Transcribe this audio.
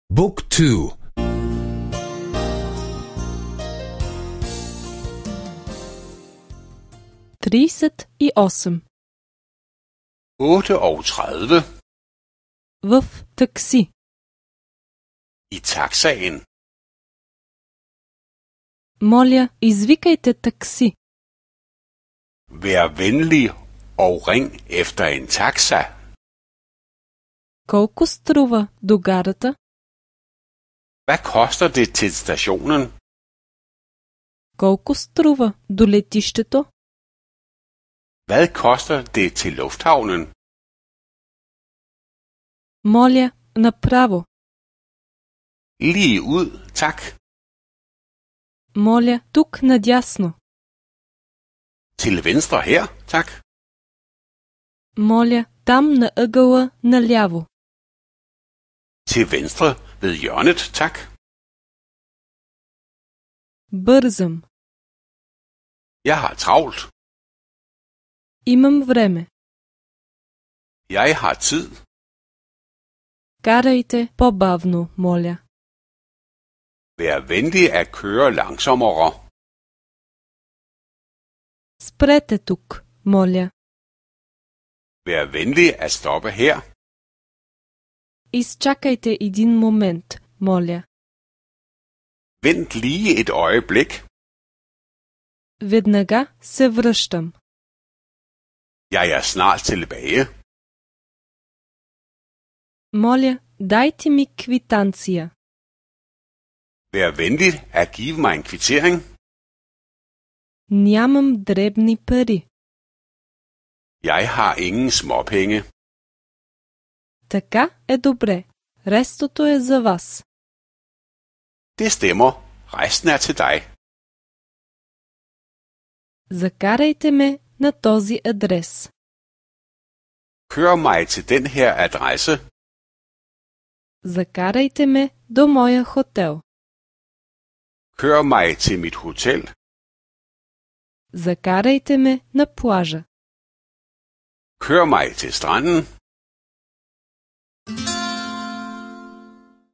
Book 2. 38. 38. В такси. I taxaen. Моля, извикайте такси. Vær venlig og ring efter en taxa. Колко струва до гарата? Hvad koster det til stationen? Колко струва до летището? Hvad koster det til lufthavnen? Моля, направо. Lige ud, tak. Моля, тук надясно. Til venstre her, tak. Моля, там на ъгъла наляво. Til venstre ved hjørnet, tak. Бързам. Jeg har travlt. Имам време. Jeg har tid. Карайте по-бавно, моля. Vær venlig at køre langsommere. Спрете тук, моля. Vær venlig at stoppe her. Изчакайте един момент, моля. Vent lige et øjeblik. Веднага се връщам. Jeg er snart tilbage. Моля, дайте ми квитанция. Vær venlig at give mig en kvittering. Нямам дребни пари. Jeg har ingen småpenge. Така е добре. Рестото е за вас. Det stemmer. Resten er til dig. Закарайте ме на този адрес. Kør mig til den her adresse. Закарайте ме до моя хотел. Kør mig til mit hotel. Закарайте ме на плажа. Kør mig til stranden.